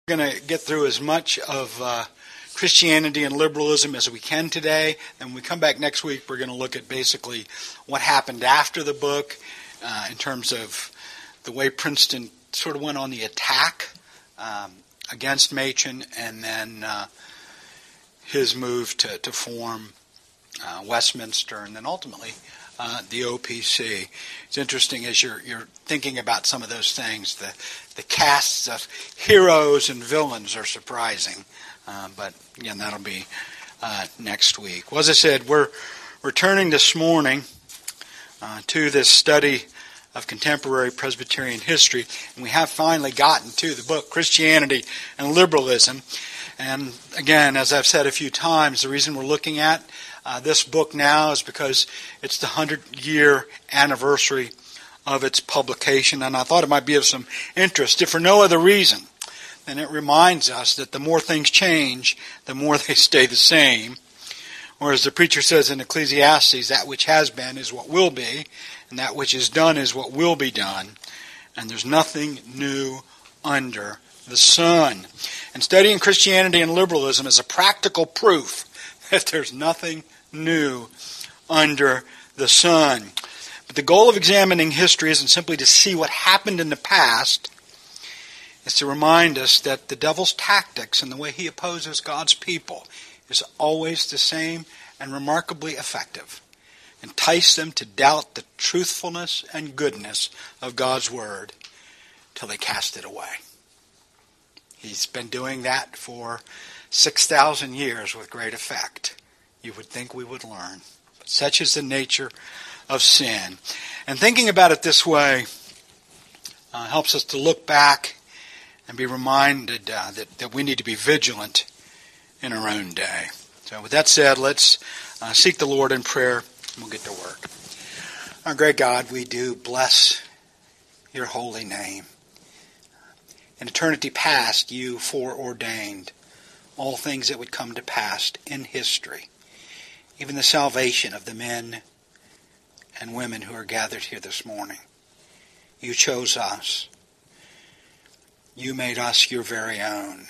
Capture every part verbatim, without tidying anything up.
We're going to get through as much of uh, Christianity and liberalism as we can today. And when we come back next week, we're going to look at basically what happened after the book uh, in terms of the way Princeton sort of went on the attack um, against Machen, and then uh, his move to, to form uh, Westminster, and then ultimately uh, the O P C. It's interesting as you're you're thinking about some of those things. The the casts of heroes and villains are surprising, uh, but again, that'll be uh, next week. Well, as I said, we're returning this morning uh, to this study of contemporary Presbyterian history, and we have finally gotten to the book Christianity and Liberalism. And again, as I've said a few times, the reason we're looking at uh, this book now is because it's the hundred-year anniversary of its publication, and I thought it might be of some interest, if for no other reason than it reminds us that the more things change, the more they stay the same. Or as the preacher says in Ecclesiastes, that which has been is what will be, and that which is done is what will be done. And there's nothing new under the sun. And studying Christianity and liberalism is a practical proof that there's nothing new under the sun. But the goal of examining history isn't simply to see what happened in the past. It's to remind us that the devil's tactics and the way he opposes God's people is always the same and remarkably effective. Entice them to doubt the truthfulness and goodness of God's Word till they cast it away. He's been doing that for six thousand years with great effect. You would think we would learn. But such is the nature of sin. And thinking about it this way uh, helps us to look back and be reminded uh, that, that we need to be vigilant in our own day. So with that said, let's uh, seek the Lord in prayer, and we'll get to work. Our great God, we do bless your holy name. In eternity past, you foreordained all things that would come to pass in history, even the salvation of the men and women who are gathered here this morning. You chose us. You made us your very own.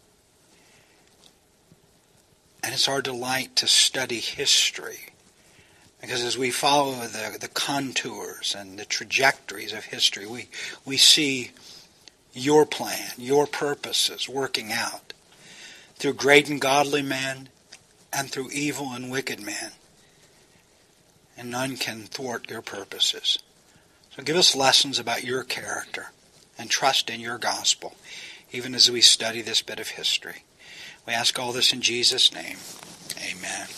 And it's our delight to study history, because as we follow the, the contours and the trajectories of history, we, we see your plan, your purposes working out through great and godly men and through evil and wicked men. And none can thwart your purposes. So give us lessons about your character and trust in your gospel, even as we study this bit of history. We ask all this in Jesus' name. Amen.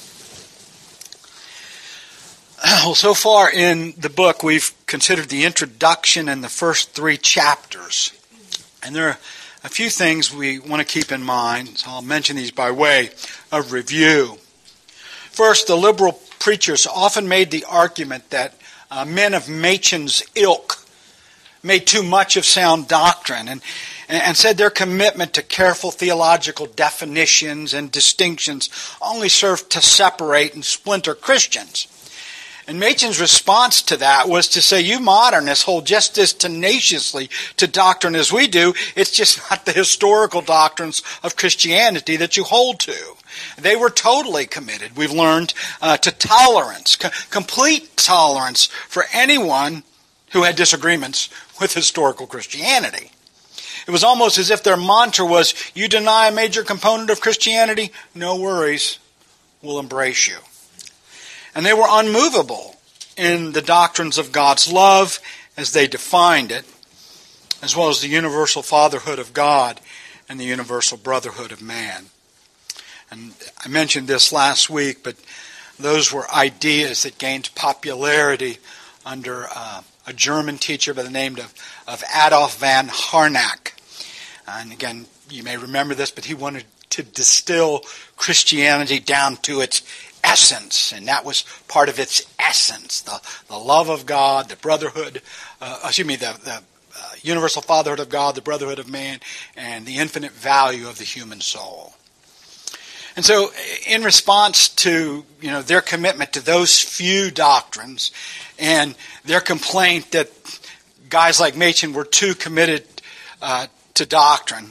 Well, so far in the book, we've considered the introduction and the first three chapters. And there are a few things we want to keep in mind, so I'll mention these by way of review. First, the liberal preachers often made the argument that uh, men of Machen's ilk made too much of sound doctrine, and, and said their commitment to careful theological definitions and distinctions only served to separate and splinter Christians. And Machen's response to that was to say, you modernists hold just as tenaciously to doctrine as we do. It's just not the historical doctrines of Christianity that you hold to. They were totally committed, we've learned, uh, to tolerance, co- complete tolerance for anyone who had disagreements with historical Christianity. It was almost as if their mantra was, you deny a major component of Christianity? No worries, we'll embrace you. And they were unmovable in the doctrines of God's love as they defined it, as well as the universal fatherhood of God and the universal brotherhood of man. And I mentioned this last week, but those were ideas that gained popularity under uh, a German teacher by the name of, of Adolf von Harnack. And again, you may remember this, but he wanted to distill Christianity down to its essence, and that was part of its essence, the, the love of God, the brotherhood, uh, excuse me, the, the uh, universal fatherhood of God, the brotherhood of man, and the infinite value of the human soul. And so in response to, you know, their commitment to those few doctrines and their complaint that guys like Machen were too committed uh, to doctrine,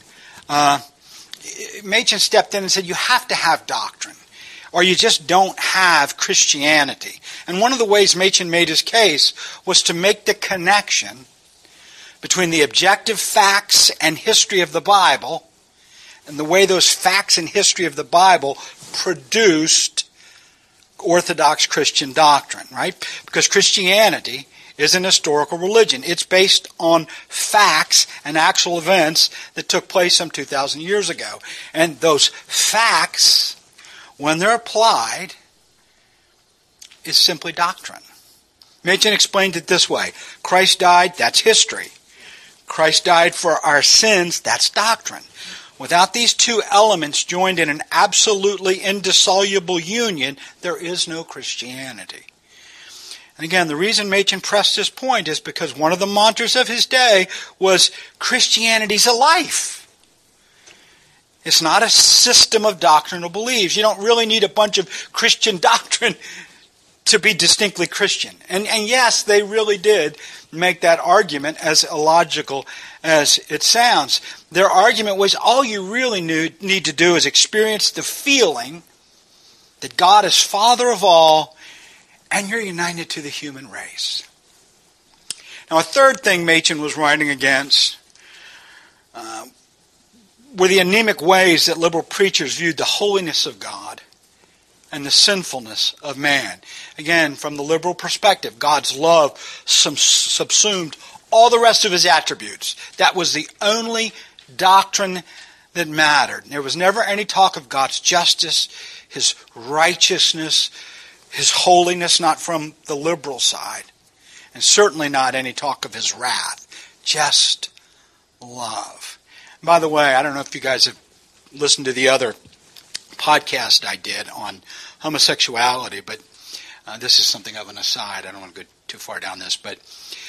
Uh, Machen stepped in and said, you have to have doctrine, or you just don't have Christianity. And one of the ways Machen made his case was to make the connection between the objective facts and history of the Bible and the way those facts and history of the Bible produced Orthodox Christian doctrine, right? Because Christianity is an historical religion. It's based on facts and actual events that took place some two thousand years ago. And those facts, when they're applied, is simply doctrine. Machen explained it this way. Christ died, that's history. Christ died for our sins, that's doctrine. Without these two elements joined in an absolutely indissoluble union, there is no Christianity. And again, the reason Machen pressed this point is because one of the mantras of his day was Christianity's a life. It's not a system of doctrinal beliefs. You don't really need a bunch of Christian doctrine to be distinctly Christian. And, and yes, they really did make that argument as illogical as it sounds. Their argument was all you really need, need to do is experience the feeling that God is Father of all and you're united to the human race. Now, a third thing Machen was writing against uh, were the anemic ways that liberal preachers viewed the holiness of God and the sinfulness of man. Again, from the liberal perspective, God's love subsumed all the rest of his attributes. That was the only doctrine that mattered. There was never any talk of God's justice, his righteousness, his holiness, not from the liberal side. And certainly not any talk of his wrath. Just love. And by the way, I don't know if you guys have listened to the other podcast I did on homosexuality, but uh, this is something of an aside. I don't want to go too far down this, but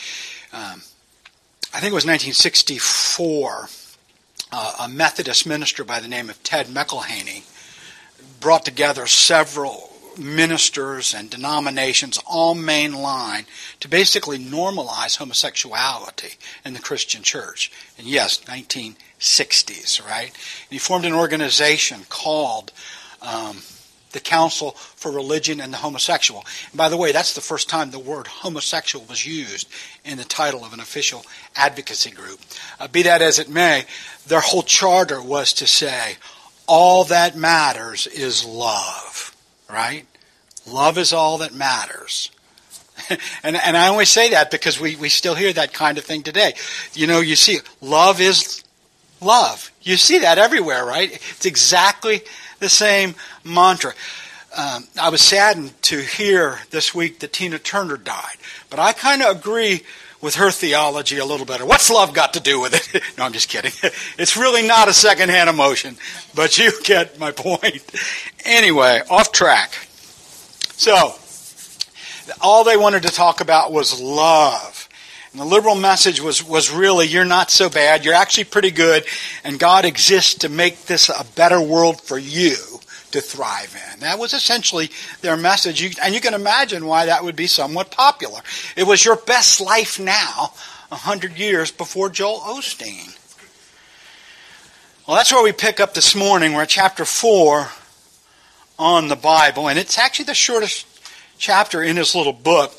um, I think it was nineteen sixty-four, uh, a Methodist minister by the name of Ted McElhaney brought together several ministers and denominations all mainline to basically normalize homosexuality in the Christian church. And yes, nineteen sixties, right? And he formed an organization called um, the Council for Religion and the Homosexual. And by the way, that's the first time the word homosexual was used in the title of an official advocacy group. Uh, be that as it may, their whole charter was to say, all that matters is love, right? Love is all that matters. and and I only say that because we, we still hear that kind of thing today. You know, you see, love is love. You see that everywhere, right? It's exactly the same mantra. Um, I was saddened to hear this week that Tina Turner died. But I kind of agree with her theology a little better. What's love got to do with it? No, I'm just kidding. It's really not a secondhand emotion. But you get my point. Anyway, off track. So, all they wanted to talk about was love. And the liberal message was, was really, you're not so bad, you're actually pretty good, and God exists to make this a better world for you to thrive in. That was essentially their message, you, and you can imagine why that would be somewhat popular. It was your best life now, a hundred years before Joel Osteen. Well, that's where we pick up this morning. We're at chapter four on the Bible, and it's actually the shortest chapter in his little book.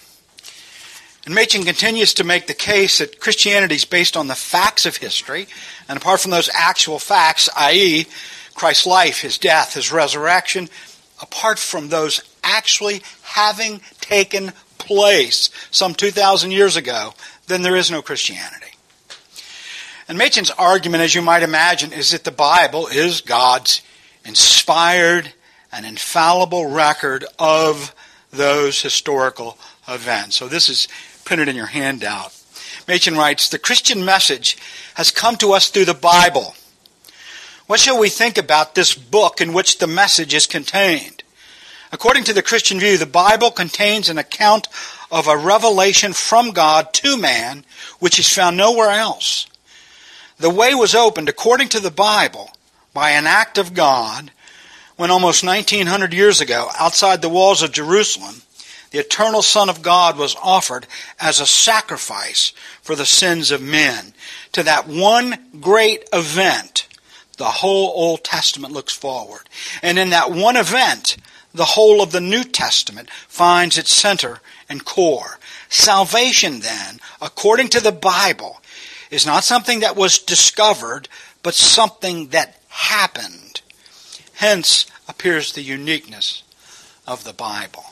And Machen continues to make the case that Christianity is based on the facts of history, and apart from those actual facts, that is, Christ's life, his death, his resurrection, apart from those actually having taken place some two thousand years ago, then there is no Christianity. And Machen's argument, as you might imagine, is that the Bible is God's inspired and infallible record of those historical events. So this is printed in your handout. Machen writes, the Christian message has come to us through the Bible. What shall we think about this book in which the message is contained? According to the Christian view, the Bible contains an account of a revelation from God to man, which is found nowhere else. The way was opened, according to the Bible, by an act of God, when almost nineteen hundred years ago, outside the walls of Jerusalem, the eternal Son of God was offered as a sacrifice for the sins of men. To that one great event, the whole Old Testament looks forward. And in that one event, the whole of the New Testament finds its center and core. Salvation, then, according to the Bible, is not something that was discovered, but something that happened. Hence appears the uniqueness of the Bible.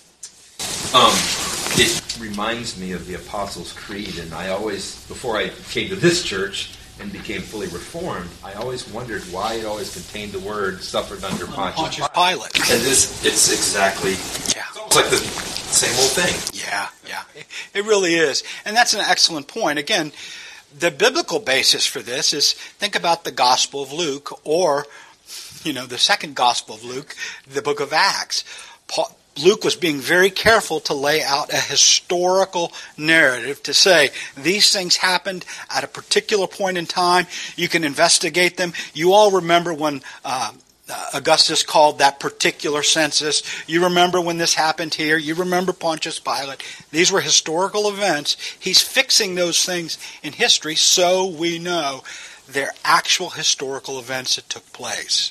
Um, it reminds me of the Apostles' Creed, and I always, before I came to this church and became fully reformed, I always wondered why it always contained the word "suffered under Pontius, Pontius Pilate. And this, it's exactly, Yeah. it's like the same old thing. Yeah, yeah. It really is. And that's an excellent point. Again, the biblical basis for this is, think about the Gospel of Luke, or, you know, the second Gospel of Luke, the book of Acts. Paul, Luke was being very careful to lay out a historical narrative to say these things happened at a particular point in time. You can investigate them. You all remember when uh, Augustus called that particular census. You remember when this happened here. You remember Pontius Pilate. These were historical events. He's fixing those things in history so we know they're actual historical events that took place.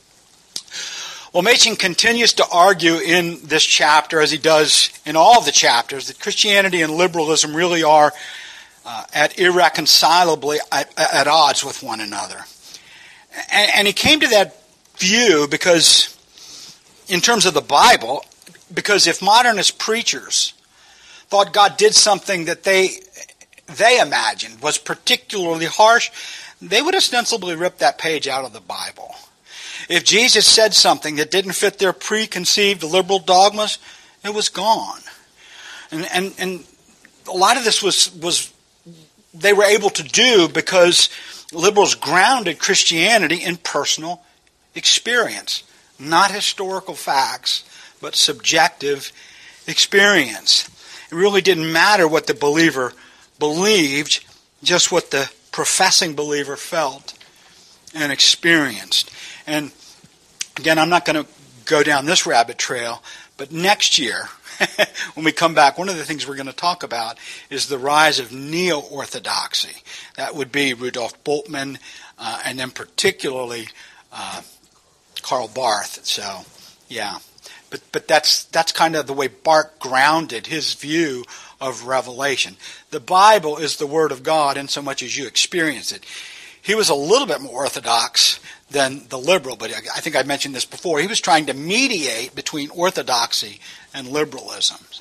Well, Machen continues to argue in this chapter, as he does in all of the chapters, that Christianity and liberalism really are uh, at irreconcilably at, at odds with one another. And, and he came to that view because, in terms of the Bible, because if modernist preachers thought God did something that they they imagined was particularly harsh, they would ostensibly rip that page out of the Bible. If Jesus said something that didn't fit their preconceived liberal dogmas, it was gone. And and, and a lot of this was, was they were able to do because liberals grounded Christianity in personal experience. Not historical facts, but subjective experience. It really didn't matter what the believer believed, just what the professing believer felt and experienced. And again, I'm not going to go down this rabbit trail, but next year, when we come back, one of the things we're going to talk about is the rise of neo-orthodoxy. That would be Rudolf Bultmann, uh, and then particularly uh, Karl Barth. So, yeah. But but that's that's kind of the way Barth grounded his view of Revelation. The Bible is the Word of God in so much as you experience it. He was a little bit more orthodox than the liberal, but I think I mentioned this before. He was trying to mediate between orthodoxy and liberalism. So,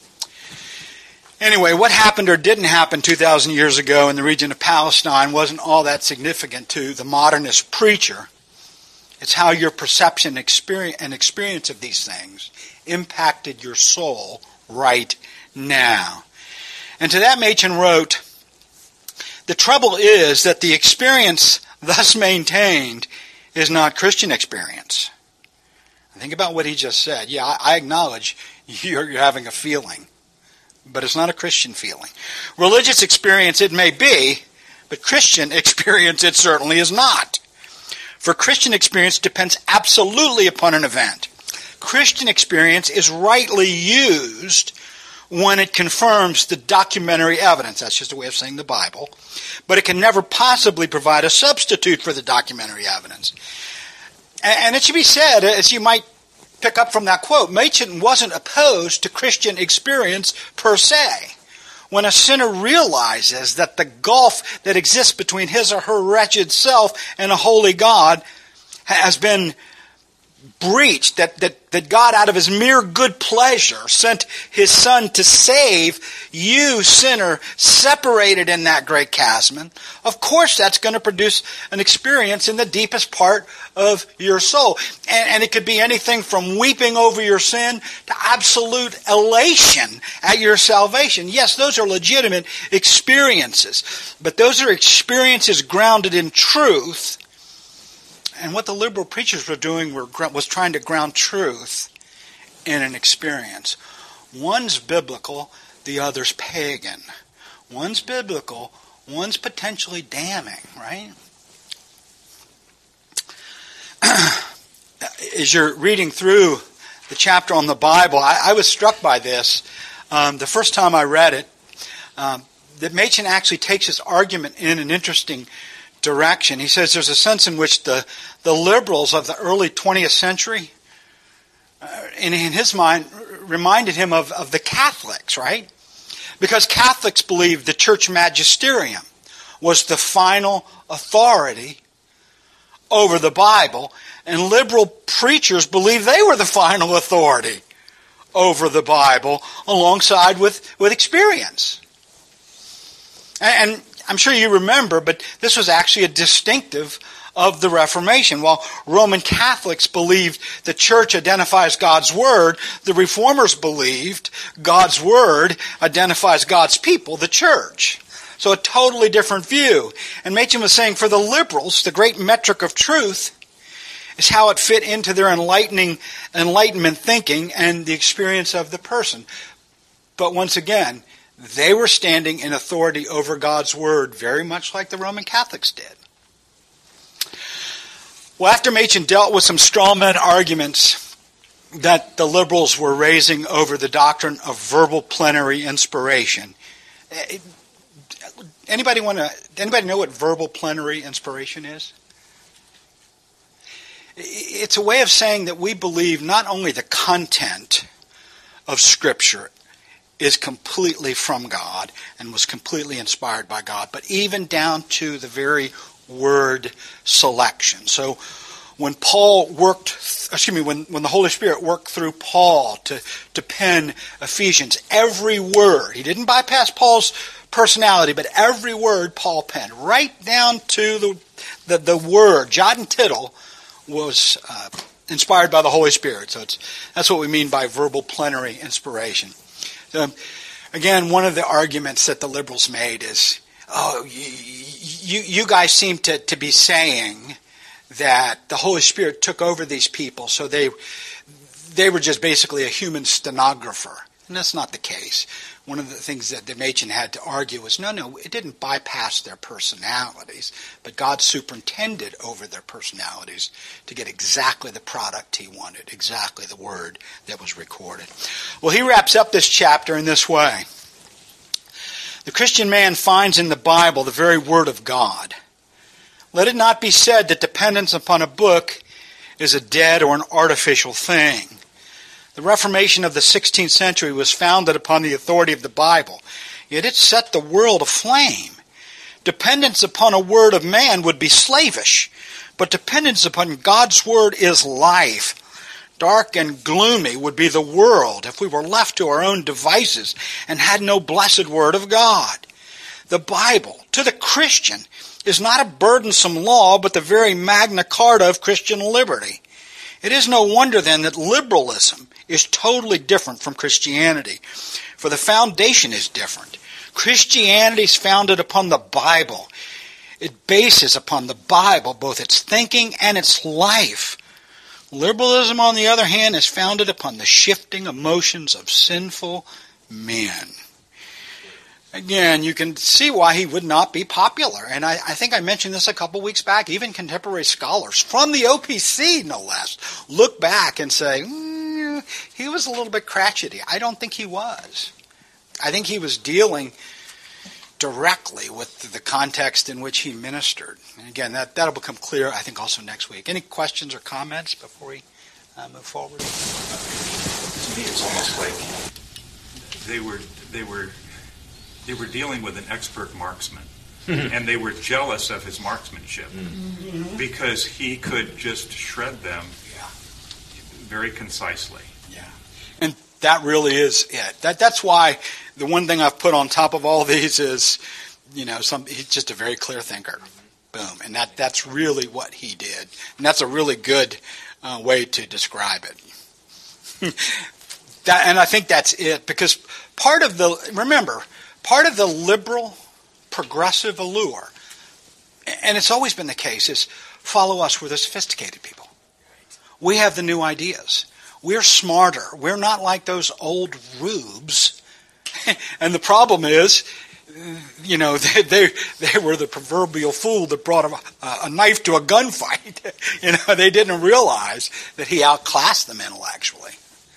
anyway, what happened or didn't happen two thousand years ago in the region of Palestine wasn't all that significant to the modernist preacher. It's how your perception experience and experience of these things impacted your soul right now. And to that, Machen wrote, "The trouble is that the experience thus maintained is not Christian experience." Think about what he just said. Yeah, I, I acknowledge you're, you're having a feeling, but it's not a Christian feeling. Religious experience it may be, but Christian experience it certainly is not. For Christian experience depends absolutely upon an event. Christian experience is rightly used when it confirms the documentary evidence. That's just a way of saying the Bible. But it can never possibly provide a substitute for the documentary evidence. And it should be said, as you might pick up from that quote, Machen wasn't opposed to Christian experience per se. When a sinner realizes that the gulf that exists between his or her wretched self and a holy God has been breached, that, that, that God out of his mere good pleasure sent his Son to save you, sinner, separated in that great chasm, of course that's going to produce an experience in the deepest part of your soul. And, and it could be anything from weeping over your sin to absolute elation at your salvation. Yes, those are legitimate experiences, but those are experiences grounded in truth. And what the liberal preachers were doing were, was trying to ground truth in an experience. One's biblical, the other's pagan. One's biblical, one's potentially damning, right? As you're reading through the chapter on the Bible, I, I was struck by this. Um, the first time I read it, um, that Machen actually takes his argument in an interesting direction. He says there's a sense in which the, the liberals of the early twentieth century, uh, in, in his mind, reminded him of, of the Catholics, right? Because Catholics believed the church magisterium was the final authority over the Bible, and liberal preachers believed they were the final authority over the Bible, alongside with, with experience. And, and I'm sure you remember, but this was actually a distinctive of the Reformation. While Roman Catholics believed the church identifies God's Word, the Reformers believed God's Word identifies God's people, the church. So a totally different view. And Machen was saying for the liberals, the great metric of truth is how it fit into their enlightening enlightenment thinking and the experience of the person. But once again, they were standing in authority over God's Word, very much like the Roman Catholics did. Well, after Machen dealt with some strawman arguments that the liberals were raising over the doctrine of verbal plenary inspiration, anybody want to? Anybody know what verbal plenary inspiration is? It's a way of saying that we believe not only the content of Scripture is completely from God and was completely inspired by God, but even down to the very word selection. So when Paul worked, excuse me, when, when the Holy Spirit worked through Paul to, to pen Ephesians, every word, he didn't bypass Paul's personality, but every word Paul penned, right down to the, the, the word, jot and tittle, was uh, inspired by the Holy Spirit. So it's, that's what we mean by verbal plenary inspiration. So, again, one of the arguments that the liberals made is, oh, you, you, you guys seem to, to be saying that the Holy Spirit took over these people, so they they were just basically a human stenographer. And that's not the case. One of the things that the Machen had to argue was, no, no, it didn't bypass their personalities, but God superintended over their personalities to get exactly the product he wanted, exactly the word that was recorded. Well, he wraps up this chapter in this way. The Christian man finds in the Bible the very word of God. Let it not be said that dependence upon a book is a dead or an artificial thing. The Reformation of the sixteenth century was founded upon the authority of the Bible, yet it set the world aflame. Dependence upon a word of man would be slavish, but dependence upon God's word is life. Dark and gloomy would be the world if we were left to our own devices and had no blessed word of God. The Bible, to the Christian, is not a burdensome law, but the very Magna Carta of Christian liberty. It is no wonder then that liberalism is totally different from Christianity, for the foundation is different. Christianity is founded upon the Bible. It bases upon the Bible both its thinking and its life. Liberalism, on the other hand, is founded upon the shifting emotions of sinful men. Again, you can see why he would not be popular. And I, I think I mentioned this a couple weeks back. Even contemporary scholars, from the O P C no less, look back and say, mm, he was a little bit crotchety. I don't think he was. I think he was dealing directly with the context in which he ministered. And again, that, that'll become clear, I think, also next week. Any questions or comments before we uh, move forward? To me, it's almost like they were they were they were dealing with an expert marksman, and they were jealous of his marksmanship mm-hmm. because he could just shred them yeah. very concisely. Yeah, and that really is it. That that's why the one thing I've put on top of all these is, you know, some he's just a very clear thinker. Boom, and that that's really what he did, and that's a really good uh, way to describe it. that, and I think that's it, because part of the remember part of the liberal progressive allure, and it's always been the case, is follow us. We're the sophisticated people. We have the new ideas. We're smarter. We're not like those old rubes. And the problem is, you know, they, they they were the proverbial fool that brought a, a knife to a gunfight. You know, they didn't realize that he outclassed them intellectually.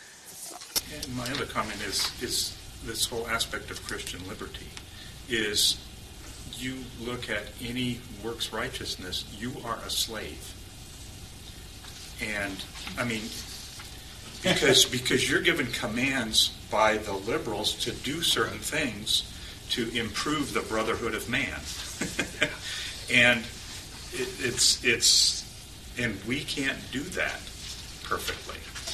And my other comment is is this whole aspect of Christian liberty is you look at any works righteousness, you are a slave. And, I mean, because because you're given commands by the liberals to do certain things to improve the brotherhood of man. And it, it's it's and we can't do that perfectly.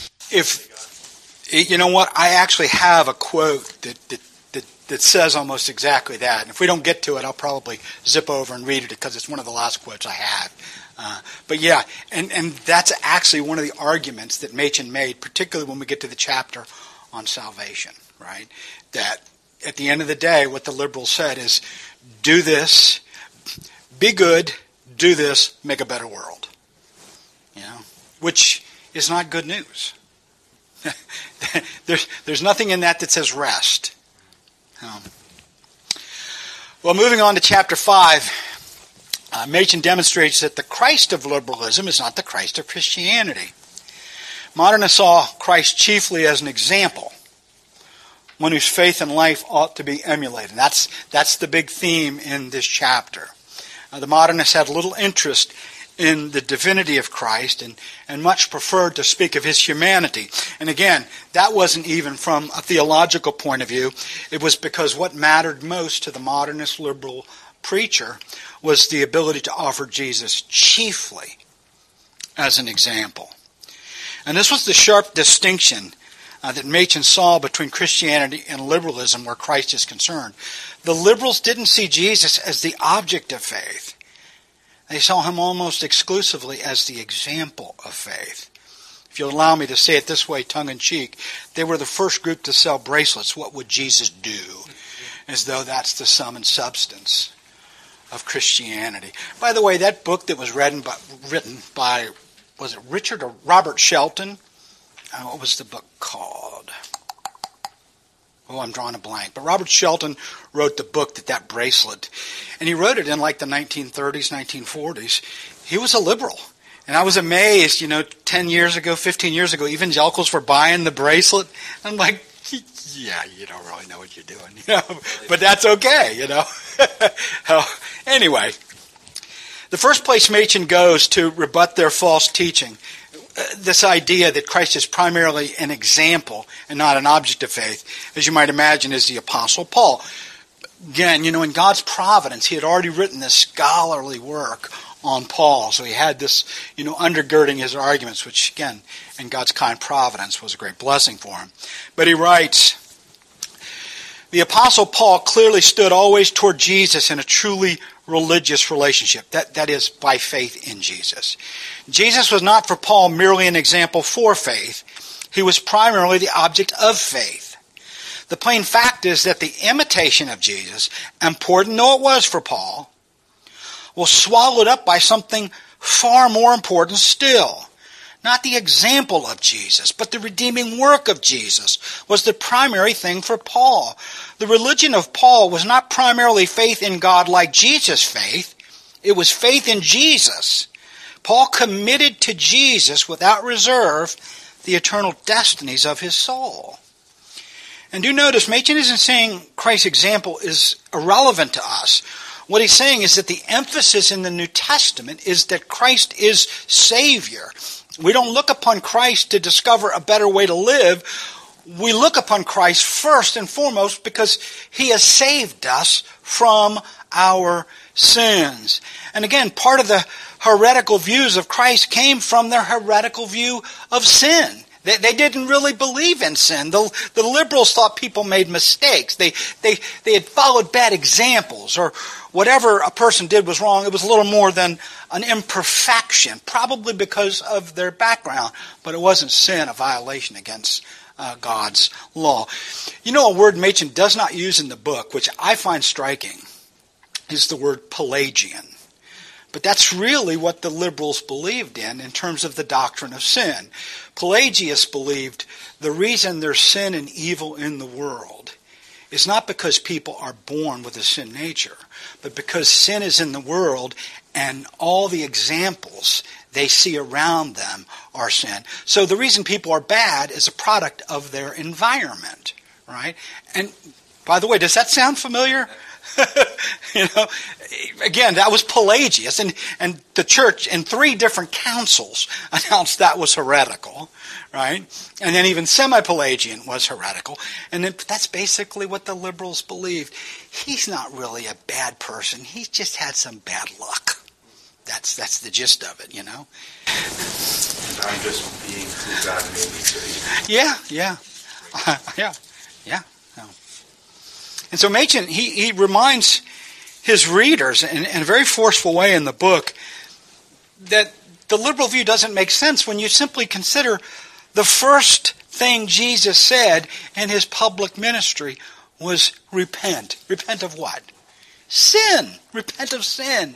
If you know what, I actually have a quote that that, that that says almost exactly that. And if we don't get to it, I'll probably zip over and read it because it's one of the last quotes I have. Uh, but yeah, and, and that's actually one of the arguments that Machen made, particularly when we get to the chapter on salvation, right? That at the end of the day, what the liberals said is, do this, be good, do this, make a better world. You know, which is not good news. there's, there's nothing in that that says rest. Um, well, moving on to chapter five, Uh, Machen demonstrates that the Christ of liberalism is not the Christ of Christianity. Modernists saw Christ chiefly as an example, one whose faith and life ought to be emulated. That's, that's the big theme in this chapter. Uh, the modernists had little interest in the divinity of Christ and, and much preferred to speak of his humanity. And again, that wasn't even from a theological point of view. It was because what mattered most to the modernist liberal preacher was the ability to offer Jesus chiefly as an example. And this was the sharp distinction uh, that Machen saw between Christianity and liberalism where Christ is concerned. The liberals didn't see Jesus as the object of faith. They saw him almost exclusively as the example of faith. If you'll allow me to say it this way, tongue-in-cheek, they were the first group to sell bracelets, "What would Jesus do?" As though that's the sum and substance of Christianity. By the way, that book that was written by, written by was it Richard or Robert Shelton? Uh, what was the book called? Oh, I'm drawing a blank. But Robert Shelton wrote the book that that bracelet, and he wrote it in like the nineteen thirties, nineteen forties. He was a liberal. And I was amazed, you know, ten years ago, fifteen years ago, evangelicals were buying the bracelet. I'm like, yeah, you don't really know what you're doing, you know, but that's okay, you know. Anyway, the first place Machen goes to rebut their false teaching, uh, this idea that Christ is primarily an example and not an object of faith, as you might imagine, is the Apostle Paul. Again, you know, in God's providence, he had already written this scholarly work on Paul, so he had this, you know, undergirding his arguments, which, again, in God's kind providence was a great blessing for him. But he writes, the Apostle Paul clearly stood always toward Jesus in a truly religious relationship. That, that is, by faith in Jesus. Jesus was not for Paul merely an example for faith. He was primarily the object of faith. The plain fact is that the imitation of Jesus, important though it was for Paul, was swallowed up by something far more important still. Not the example of Jesus, but the redeeming work of Jesus was the primary thing for Paul. The religion of Paul was not primarily faith in God like Jesus' faith. It was faith in Jesus. Paul committed to Jesus without reserve the eternal destinies of his soul. And do notice, Machen isn't saying Christ's example is irrelevant to us. What he's saying is that the emphasis in the New Testament is that Christ is Savior. We don't look upon Christ to discover a better way to live. We look upon Christ first and foremost because he has saved us from our sins. And again, part of the heretical views of Christ came from their heretical view of sin. They, they didn't really believe in sin. The, the liberals thought people made mistakes. They, they, they had followed bad examples, or whatever a person did was wrong. It was a little more than an imperfection, probably because of their background, but it wasn't sin, a violation against uh, God's law. You know, a word Machen does not use in the book, which I find striking, is the word Pelagian. But that's really what the liberals believed in in terms of the doctrine of sin. Pelagius believed the reason there's sin and evil in the world is not because people are born with a sin nature, but because sin is in the world and all the examples they see around them are sin. So the reason people are bad is a product of their environment, right? And by the way, does that sound familiar? You know, again, that was Pelagius, and, and the church in three different councils announced that was heretical, right? And then even semi-Pelagian was heretical, and then that's basically what the liberals believed. He's not really a bad person. He's just had some bad luck. That's that's the gist of it, you know. And I'm just being who God made me to be. Yeah, yeah, uh, yeah, yeah. No. And so Machen, he, he reminds his readers in, in a very forceful way in the book that the liberal view doesn't make sense when you simply consider the first thing Jesus said in his public ministry was repent. Repent of what? Sin. Repent of sin.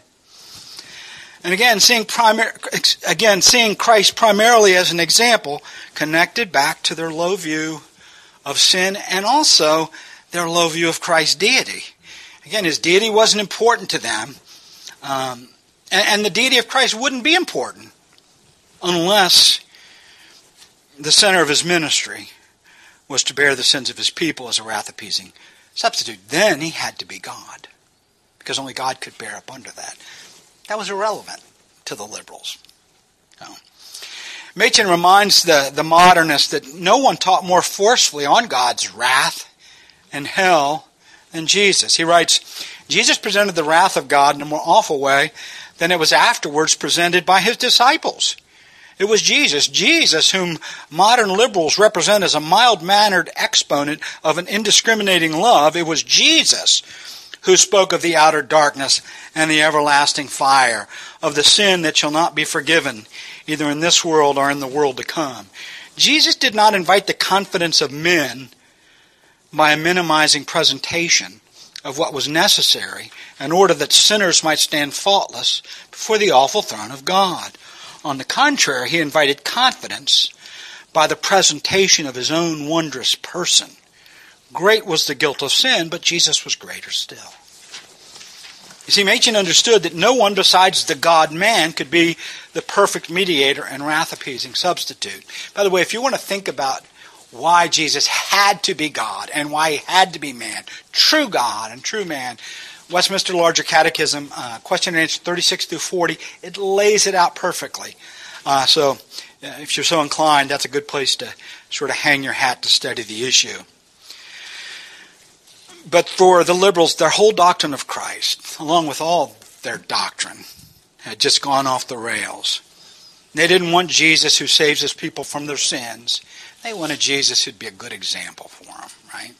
And again, seeing primar- again, seeing Christ primarily as an example connected back to their low view of sin and also their low view of Christ's deity. Again, his deity wasn't important to them. Um, and, and the deity of Christ wouldn't be important unless the center of his ministry was to bear the sins of his people as a wrath-appeasing substitute. Then he had to be God, because only God could bear up under that. That was irrelevant to the liberals. So, Machen reminds the, the modernists that no one taught more forcefully on God's wrath and hell than Jesus. He writes, Jesus presented the wrath of God in a more awful way than it was afterwards presented by his disciples. It was Jesus, Jesus whom modern liberals represent as a mild-mannered exponent of an indiscriminating love. It was Jesus who spoke of the outer darkness and the everlasting fire, of the sin that shall not be forgiven, either in this world or in the world to come. Jesus did not invite the confidence of men by a minimizing presentation of what was necessary in order that sinners might stand faultless before the awful throne of God. On the contrary, he invited confidence by the presentation of his own wondrous person. Great was the guilt of sin, but Jesus was greater still. You see, Machen understood that no one besides the God-man could be the perfect mediator and wrath-appeasing substitute. By the way, if you want to think about why Jesus had to be God and why he had to be man, true God and true man, Westminster Larger Catechism, uh, question and answer thirty-six through forty, it lays it out perfectly. Uh, so uh, if you're so inclined, that's a good place to sort of hang your hat to study the issue. But for the liberals, their whole doctrine of Christ, along with all their doctrine, had just gone off the rails. They didn't want Jesus who saves his people from their sins. They wanted Jesus who'd be a good example for them, right?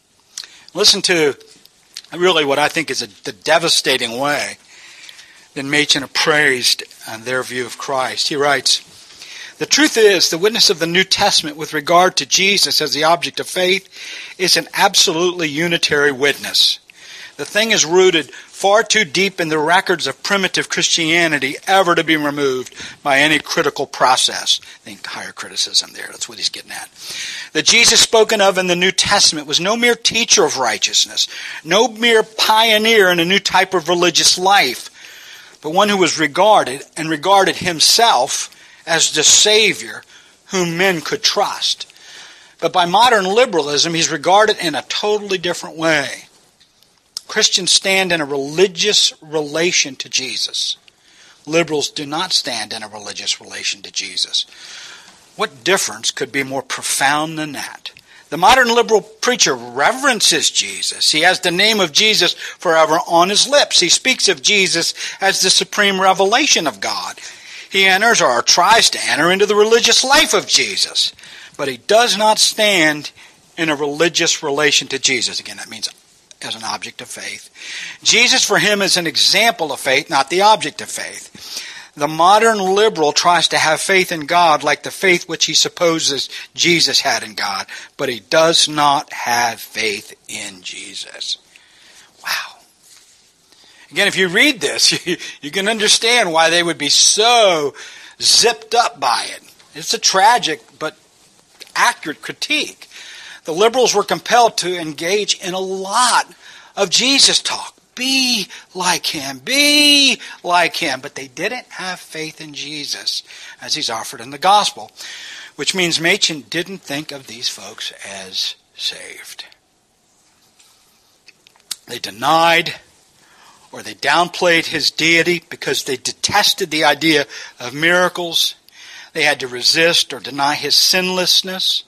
Listen to really what I think is a, the devastating way that Machen appraised uh, their view of Christ. He writes, "The truth is, the witness of the New Testament with regard to Jesus as the object of faith is an absolutely unitary witness. The thing is rooted far too deep in the records of primitive Christianity ever to be removed by any critical process." Think higher criticism there. That's what he's getting at. "The Jesus spoken of in the New Testament was no mere teacher of righteousness, no mere pioneer in a new type of religious life, but one who was regarded and regarded himself as the Savior whom men could trust. But by modern liberalism, he's regarded in a totally different way. Christians stand in a religious relation to Jesus. Liberals do not stand in a religious relation to Jesus. What difference could be more profound than that? The modern liberal preacher reverences Jesus. He has the name of Jesus forever on his lips. He speaks of Jesus as the supreme revelation of God. He enters or tries to enter into the religious life of Jesus. But he does not stand in a religious relation to Jesus. Again, that means as an object of faith. Jesus for him is an example of faith, not the object of faith. The modern liberal tries to have faith in God like the faith which he supposes Jesus had in God, but he does not have faith in Jesus. Wow. Again, if you read this, you, you can understand why they would be so zipped up by it. It's a tragic but accurate critique. The liberals were compelled to engage in a lot of Jesus talk. Be like him. Be like him. But they didn't have faith in Jesus as he's offered in the gospel, which means Machen didn't think of these folks as saved. They denied or they downplayed his deity because they detested the idea of miracles. They had to resist or deny his sinlessness.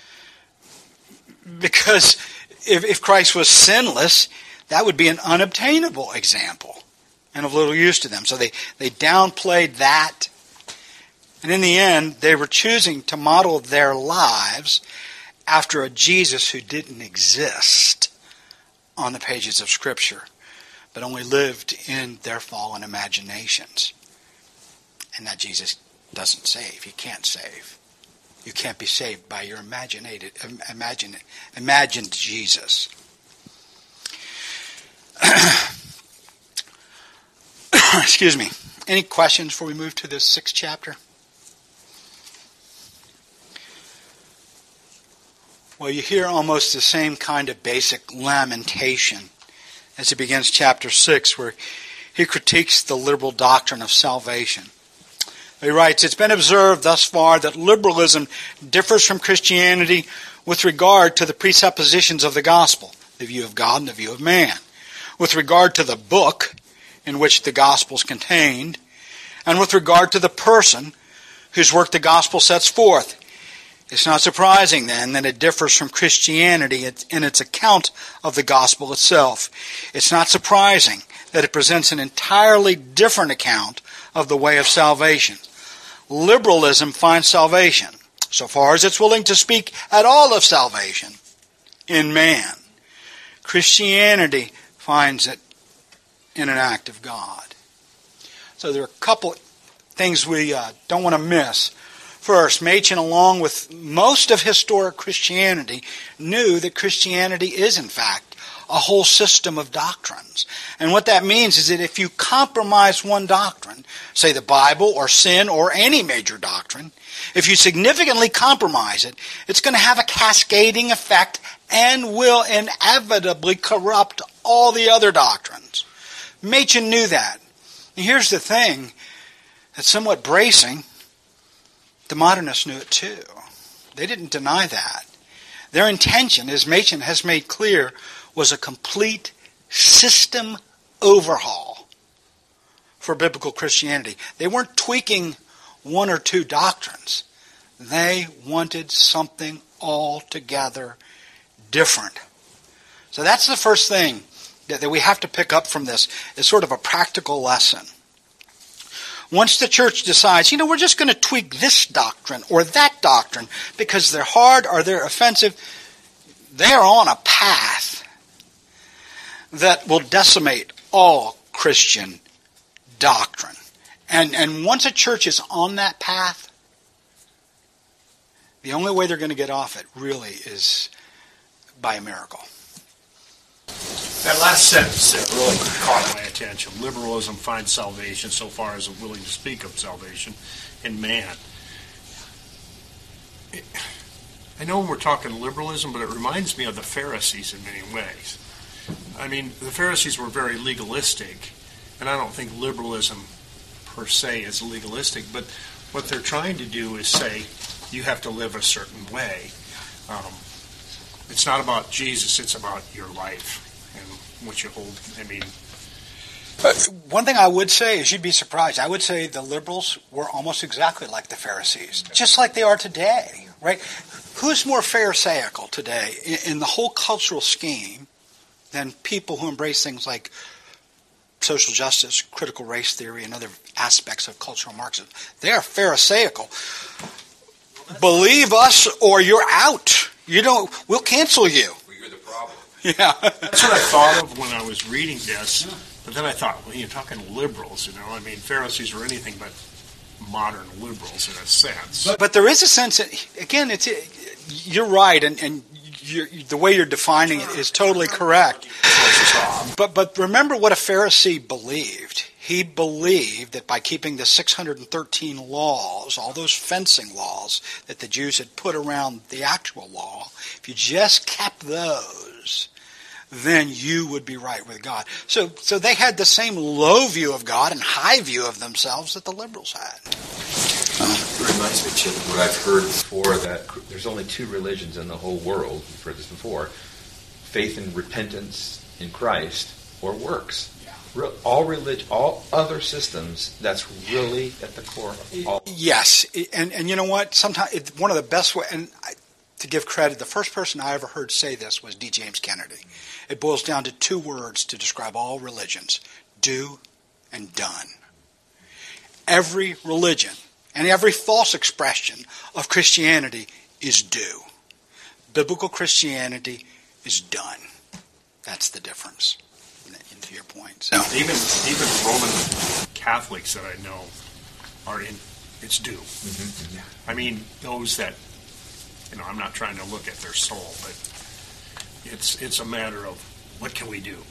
Because if, if Christ was sinless, that would be an unobtainable example and of little use to them. So they, they downplayed that. And in the end, they were choosing to model their lives after a Jesus who didn't exist on the pages of Scripture, but only lived in their fallen imaginations. And that Jesus doesn't save. He can't save. You can't be saved by your imaginated, imagine, imagined Jesus. Excuse me. Any questions before we move to this sixth chapter? Well, you hear almost the same kind of basic lamentation as he begins chapter six, where he critiques the liberal doctrine of salvation. He writes, "It's been observed thus far that liberalism differs from Christianity with regard to the presuppositions of the gospel, the view of God and the view of man, with regard to the book in which the gospel is contained, and with regard to the person whose work the gospel sets forth. It's not surprising, then, that it differs from Christianity in its account of the gospel itself. It's not surprising that it presents an entirely different account of the way of salvation. Liberalism finds salvation, so far as it's willing to speak at all of salvation, in man. Christianity finds it in an act of God." So there are a couple things we uh, don't want to miss. First, Machen, along with most of historic Christianity, knew that Christianity is, in fact, a whole system of doctrines. And what that means is that if you compromise one doctrine, say the Bible or sin or any major doctrine, if you significantly compromise it, it's going to have a cascading effect and will inevitably corrupt all the other doctrines. Machen knew that. And here's the thing that's somewhat bracing. The modernists knew it too. They didn't deny that. Their intention, as Machen has made clear, was a complete system overhaul for biblical Christianity. They weren't tweaking one or two doctrines. They wanted something altogether different. So that's the first thing that, that we have to pick up from this, is sort of a practical lesson. Once the church decides, you know, we're just going to tweak this doctrine or that doctrine because they're hard or they're offensive, they're on a path that will decimate all Christian doctrine. And, and once a church is on that path, the only way they're going to get off it really is by a miracle. That last sentence there really caught my attention. Liberalism finds salvation so far as it's willing to speak of salvation in man. It, I know we're talking liberalism, but it reminds me of the Pharisees in many ways. I mean, the Pharisees were very legalistic, and I don't think liberalism per se is legalistic, but what they're trying to do is say you have to live a certain way. Um, it's not about Jesus, it's about your life and what you hold. I mean, uh, one thing I would say is you'd be surprised. I would say the liberals were almost exactly like the Pharisees, just like they are today, right? Who's more Pharisaical today in, in the whole cultural scheme than people who embrace things like social justice, critical race theory, and other aspects of cultural Marxism? They are Pharisaical. Believe us or you're out. You don't. We'll cancel you. Well, you're the problem. Yeah. That's what I thought of when I was reading this. But then I thought, well, you're talking liberals, you know. I mean, Pharisees were anything but modern liberals in a sense. But, but there is a sense that, again, it's you're right, and, and you're, the way you're defining it is totally correct. But but remember what a Pharisee believed. He believed that by keeping the six hundred thirteen laws, all those fencing laws that the Jews had put around the actual law, if you just kept those, then you would be right with God. So so they had the same low view of God and high view of themselves that the liberals had. It reminds me, Chip, of what I've heard before, that there's only two religions in the whole world. You've heard this before. Faith and repentance in Christ or works. Real, all relig- all other systems, that's really at the core of all. Yes, and and you know what? Sometimes it's one of the best way, and I, to give credit, the first person I ever heard say this was D. James Kennedy. It boils down to two words to describe all religions: do and done. Every religion and every false expression of Christianity is do. Biblical Christianity is done. That's the difference. To your point, so. even even Roman Catholics that I know are in it's due. Mm-hmm, mm-hmm. I mean, those that you know, I'm not trying to look at their soul, but it's it's a matter of what can we do.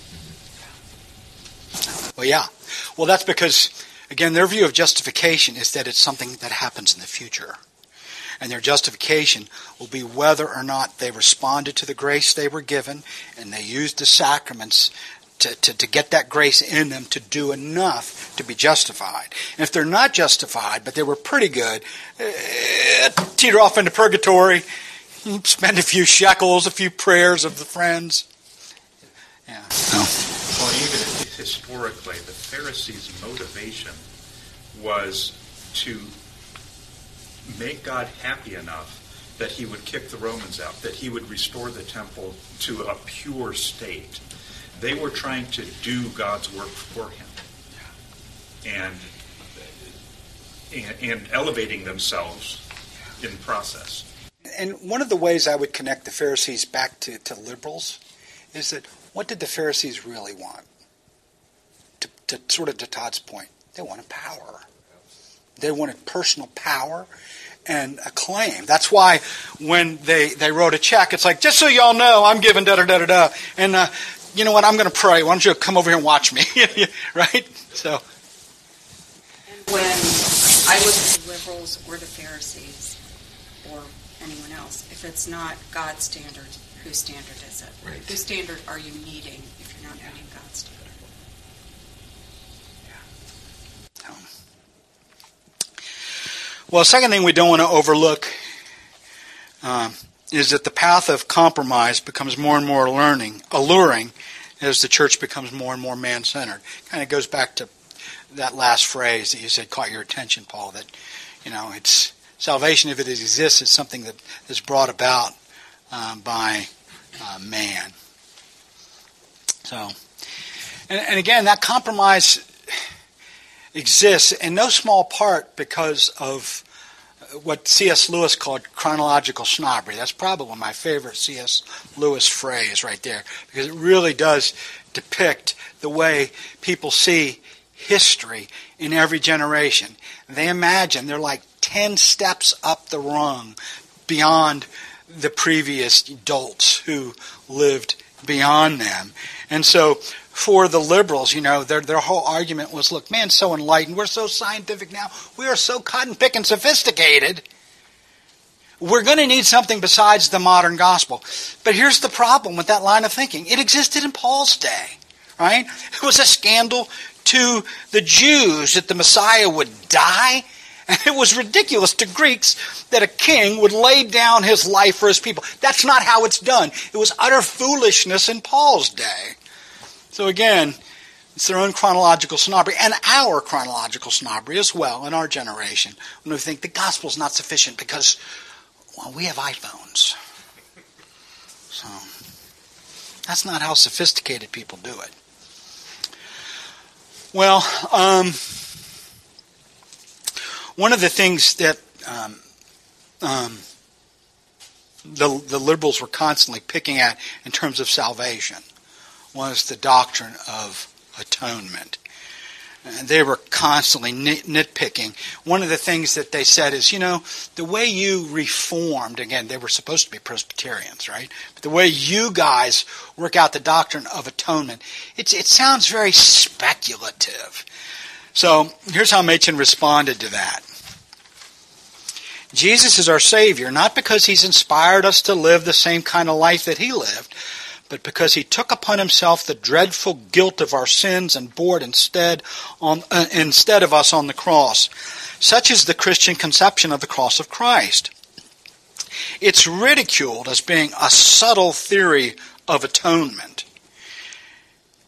Well, yeah. Well, that's because again, their view of justification is that it's something that happens in the future. And their justification will be whether or not they responded to the grace they were given and they used the sacraments to, to, to get that grace in them to do enough to be justified. And if they're not justified, but they were pretty good, eh, teeter off into purgatory, spend a few shekels, a few prayers of the friends. Yeah. No. Well, even historically, the Pharisees' motivation was to make God happy enough that he would kick the Romans out, that he would restore the temple to a pure state. They were trying to do God's work for him and, and, and elevating themselves in the process. And one of the ways I would connect the Pharisees back to, to liberals is that what did the Pharisees really want? To, to sort of to Todd's point, they wanted power. They wanted personal power and acclaim. That's why when they, they wrote a check, it's like, just so y'all know, I'm giving da-da-da-da-da. And uh, you know what, I'm going to pray. Why don't you come over here and watch me? Right? So. And when I look at the liberals or the Pharisees or anyone else, if it's not God's standard, whose standard is it? Right. Whose standard are you meeting if you're not meeting God's standard? Well, second thing we don't want to overlook um, is that the path of compromise becomes more and more learning, alluring as the church becomes more and more man-centered. Kind of goes back to that last phrase that you said caught your attention, Paul, that, you know, it's salvation, if it exists, is something that is brought about um, by uh, man. So, and, and again, that compromise exists in no small part because of what C S Lewis called chronological snobbery. That's probably my favorite C S Lewis phrase right there, because it really does depict the way people see history in every generation. They imagine they're like ten steps up the rung beyond the previous adults who lived beyond them. And so for the liberals, you know, their their whole argument was, look, man's so enlightened, we're so scientific now, we are so cotton-picking sophisticated, we're going to need something besides the modern gospel. But here's the problem with that line of thinking. It existed in Paul's day, right? It was a scandal to the Jews that the Messiah would die. And it was ridiculous to Greeks that a king would lay down his life for his people. That's not how it's done. It was utter foolishness in Paul's day. So again, it's their own chronological snobbery and our chronological snobbery as well in our generation when we think the gospel's not sufficient because, well, we have iPhones. So that's not how sophisticated people do it. Well, um... one of the things that um, um, the, the liberals were constantly picking at in terms of salvation was the doctrine of atonement. And they were constantly nit- nitpicking. One of the things that they said is, you know, the way you reformed, again, they were supposed to be Presbyterians, right? But the way you guys work out the doctrine of atonement, it's, it sounds very speculative. So here's how Machen responded to that. Jesus is our Savior, not because He's inspired us to live the same kind of life that He lived, but because He took upon Himself the dreadful guilt of our sins and bore it instead, on, uh, instead of us on the cross. Such is the Christian conception of the cross of Christ. It's ridiculed as being a subtle theory of atonement.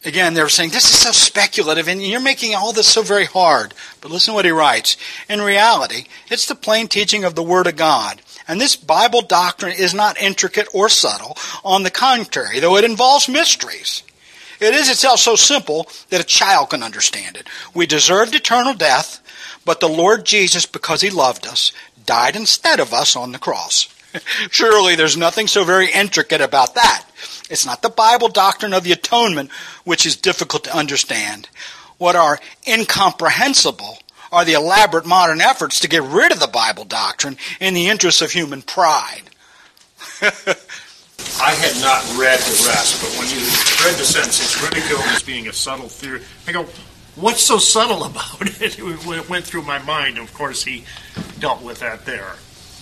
again, they were saying, this is so speculative, and you're making all this so very hard. But listen to what he writes. In reality, it's the plain teaching of the Word of God. And this Bible doctrine is not intricate or subtle. On the contrary, though it involves mysteries, it is itself so simple that a child can understand it. We deserved eternal death, but the Lord Jesus, because he loved us, died instead of us on the cross. Surely there's nothing so very intricate about that. It's not the Bible doctrine of the atonement which is difficult to understand. What are incomprehensible are the elaborate modern efforts to get rid of the Bible doctrine in the interest of human pride. I had not read the rest, but when you read the sentence, it's ridiculed as being a subtle theory, I go, what's so subtle about it? It went through my mind. Of course, he dealt with that there.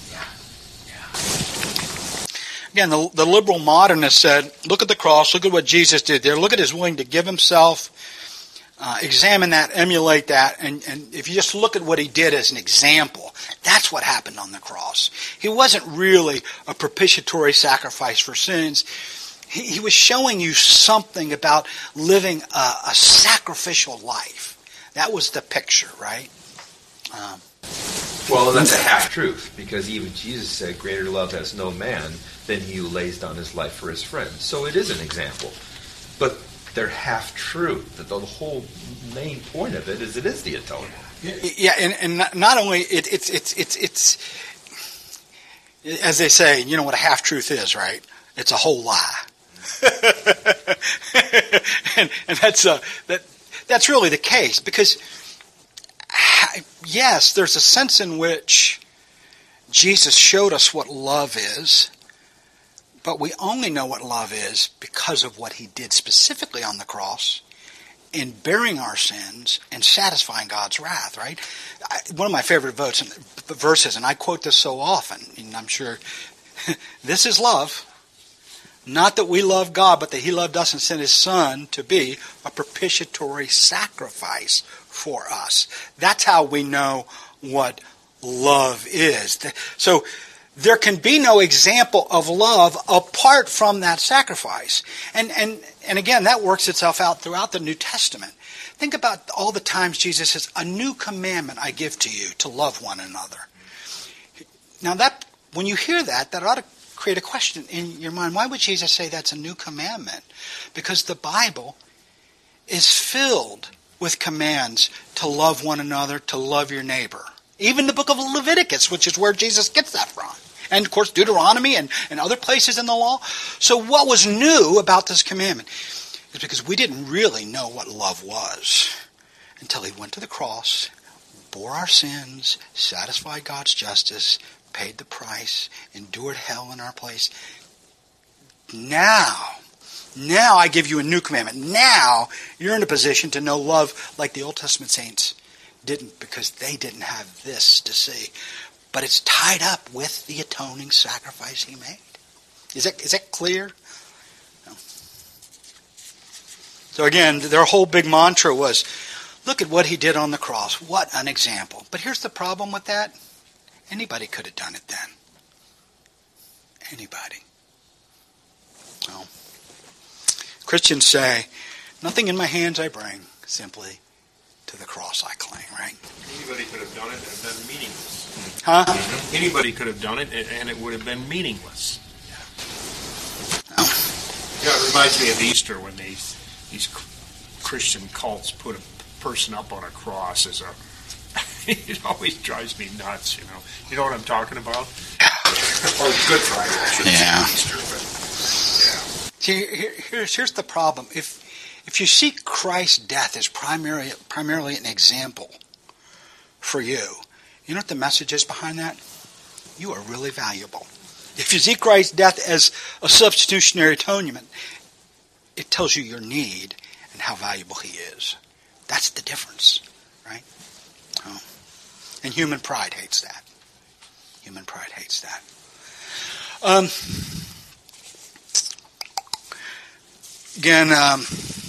Again, the, the liberal modernist said, look at the cross, look at what Jesus did there, look at his willing to give himself, uh, examine that, emulate that, and, and if you just look at what he did as an example, that's what happened on the cross. He wasn't really a propitiatory sacrifice for sins. He, he was showing you something about living a, a sacrificial life. That was the picture, right? Um, Well, that's a half-truth, because even Jesus said, greater love has no man than he who lays down his life for his friends. So it is an example. But they're half-truth. The, the whole main point of it is it is the atonement. Yeah, and, and not, not only, it, it's, it's, it's, it's, as they say, you know what a half-truth is, right? It's a whole lie. and, and that's, uh, that, that's really the case, because yes, there's a sense in which Jesus showed us what love is, but we only know what love is because of what he did specifically on the cross in bearing our sins and satisfying God's wrath, right? I, one of my favorite votes, verses, and I quote this so often, and I'm sure, this is love. Not that we love God, but that he loved us and sent his Son to be a propitiatory sacrifice for us. That's how we know what love is. So there can be no example of love apart from that sacrifice. And and and again, that works itself out throughout the New Testament. Think about all the times Jesus says, a new commandment I give to you, to love one another. Now that, when you hear that, that ought to create a question in your mind. Why would Jesus say that's a new commandment? Because the Bible is filled with commands to love one another, to love your neighbor. Even the book of Leviticus, which is where Jesus gets that from. And of course Deuteronomy and, and other places in the law. So what was new about this commandment is because we didn't really know what love was until he went to the cross, bore our sins, satisfied God's justice, paid the price, endured hell in our place. Now, now I give you a new commandment. Now you're in a position to know love like the Old Testament saints didn't, because they didn't have this to see. But it's tied up with the atoning sacrifice he made. Is that, is that clear? No. So again, their whole big mantra was, look at what he did on the cross. What an example. But here's the problem with that. Anybody could have done it then. Anybody. Well, Christians say, nothing in my hands I bring, simply to the cross I cling, right? Anybody could have done it and it would have been meaningless. Huh? Anybody could have done it and it would have been meaningless. Oh. Yeah, it reminds me of Easter when they, these Christian cults put a person up on a cross as a... It always drives me nuts, you know. You know what I'm talking about? Or Good Friday, I should Yeah. say Easter, but yeah. See, here, here's, here's the problem. If if you see Christ's death as primarily primarily an example for you, you know what the message is behind that? You are really valuable. If you see Christ's death as a substitutionary atonement, it tells you your need and how valuable he is. That's the difference, right? Oh. And human pride hates that. Human pride hates that. Um, again, um,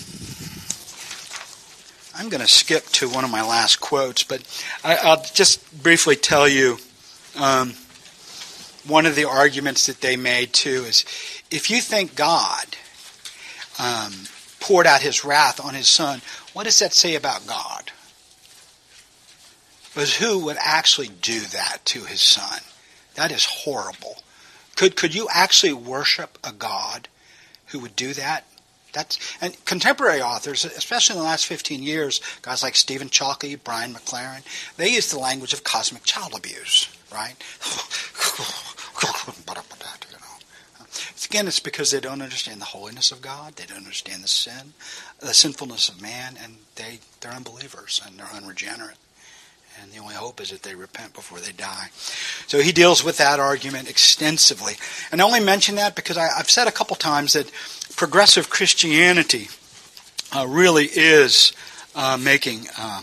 I'm going to skip to one of my last quotes, but I, I'll just briefly tell you um, one of the arguments that they made too is, if you think God um, poured out his wrath on his Son, what does that say about God? But who would actually do that to his Son? That is horrible. Could could you actually worship a God who would do that? That's and contemporary authors, especially in the last fifteen years, guys like Stephen Chalky, Brian McLaren, they use the language of cosmic child abuse, right? Again, it's because they don't understand the holiness of God, they don't understand the sin, the sinfulness of man, and they, they're unbelievers and they're unregenerate. And the only hope is that they repent before they die. So he deals with that argument extensively. And I only mention that because I, I've said a couple times that progressive Christianity uh, really is uh, making um,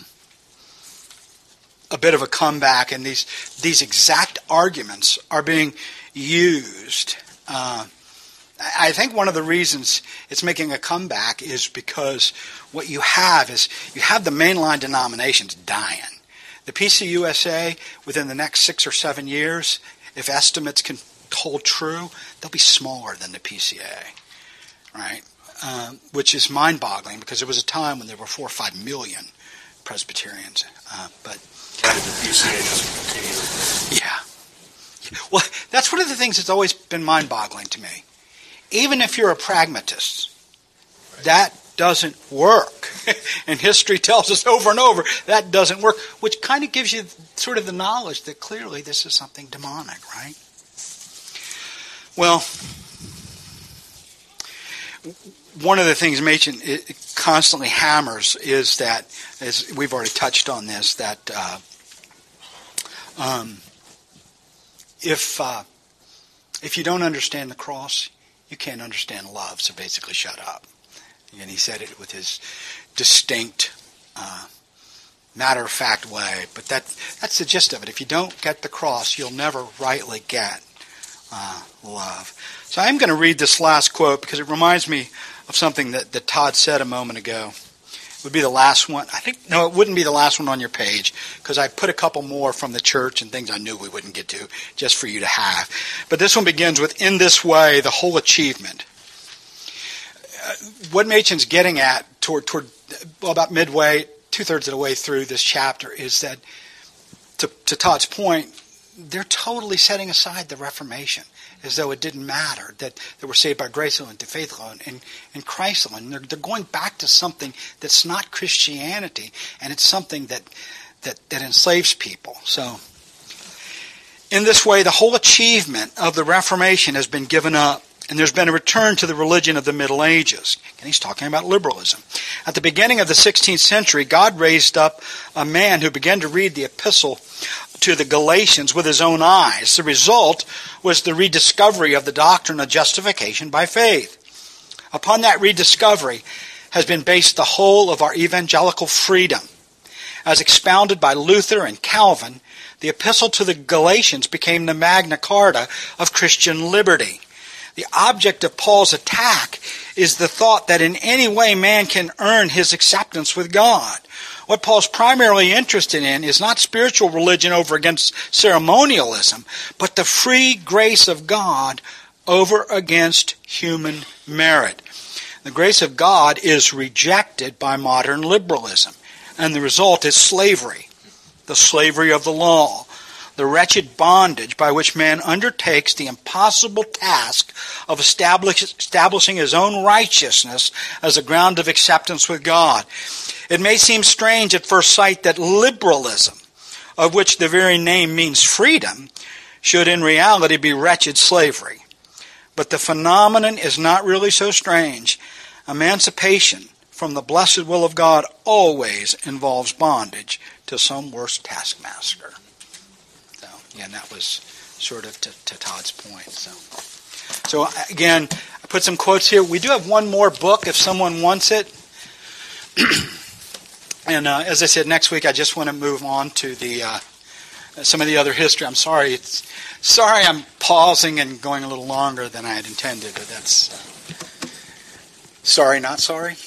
a bit of a comeback, and these these exact arguments are being used. Uh, I think one of the reasons it's making a comeback is because what you have is you have the mainline denominations dying. The P C U S A, within the next six or seven years, if estimates can hold true, they'll be smaller than the P C A, right? Um, which is mind-boggling because there was a time when there were four or five million Presbyterians. Uh, but the P C A doesn't continue. Yeah. Well, that's one of the things that's always been mind-boggling to me. Even if you're a pragmatist, that doesn't work. And history tells us over and over that doesn't work, which kind of gives you sort of the knowledge that clearly this is something demonic, right? Well, one of the things Machen constantly hammers is that, as we've already touched on this, that uh, um, if uh, if you don't understand the cross, you can't understand love, so basically shut up. And he said it with his distinct, uh, matter-of-fact way. But that that's the gist of it. If you don't get the cross, you'll never rightly get uh, love. So I'm going to read this last quote because it reminds me of something that, that Todd said a moment ago. It would be the last one. I think, no, it wouldn't be the last one on your page because I put a couple more from the church and things I knew we wouldn't get to just for you to have. But this one begins with, in this way, the whole achievement. Uh, what Machen's getting at toward, toward well, about midway, two-thirds of the way through this chapter is that, to, to Todd's point, they're totally setting aside the Reformation as though it didn't matter, that they were saved by grace alone, to faith alone, and, and Christ alone. They're, they're going back to something that's not Christianity, and it's something that, that, that enslaves people. So, in this way, the whole achievement of the Reformation has been given up, and there's been a return to the religion of the Middle Ages. And he's talking about liberalism. At the beginning of the sixteenth century, God raised up a man who began to read the epistle to the Galatians with his own eyes. The result was the rediscovery of the doctrine of justification by faith. Upon that rediscovery has been based the whole of our evangelical freedom. As expounded by Luther and Calvin, the epistle to the Galatians became the Magna Carta of Christian liberty. The object of Paul's attack is the thought that in any way man can earn his acceptance with God. What Paul's primarily interested in is not spiritual religion over against ceremonialism, but the free grace of God over against human merit. The grace of God is rejected by modern liberalism, and the result is slavery, the slavery of the law, the wretched bondage by which man undertakes the impossible task of establish, establishing his own righteousness as a ground of acceptance with God. It may seem strange at first sight that liberalism, of which the very name means freedom, should in reality be wretched slavery. But the phenomenon is not really so strange. Emancipation from the blessed will of God always involves bondage to some worse taskmaster. So, yeah, that was sort of to, to Todd's point. So, so again, I put some quotes here. We do have one more book if someone wants it. And uh, as I said, next week I just want to move on to the uh, some of the other history. I'm sorry, it's, sorry I'm pausing and going a little longer than I had intended, but that's uh, sorry, not sorry.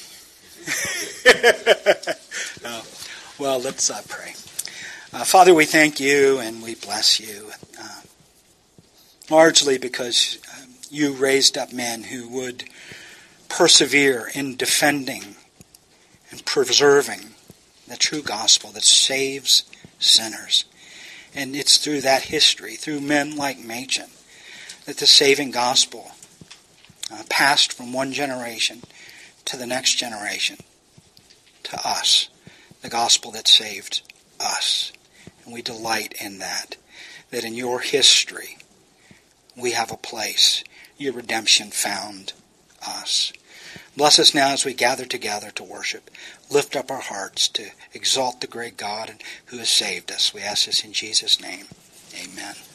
uh, well, let's uh, pray. Uh, Father, we thank you and we bless you, uh, largely because uh, you raised up men who would persevere in defending and preserving the true gospel that saves sinners. And it's through that history, through men like Machen, that the saving gospel uh, passed from one generation to the next generation, to us, the gospel that saved us. And we delight in that, that in your history we have a place. Your redemption found us. Bless us now as we gather together to worship. Lift up our hearts to exalt the great God who has saved us. We ask this in Jesus' name. Amen.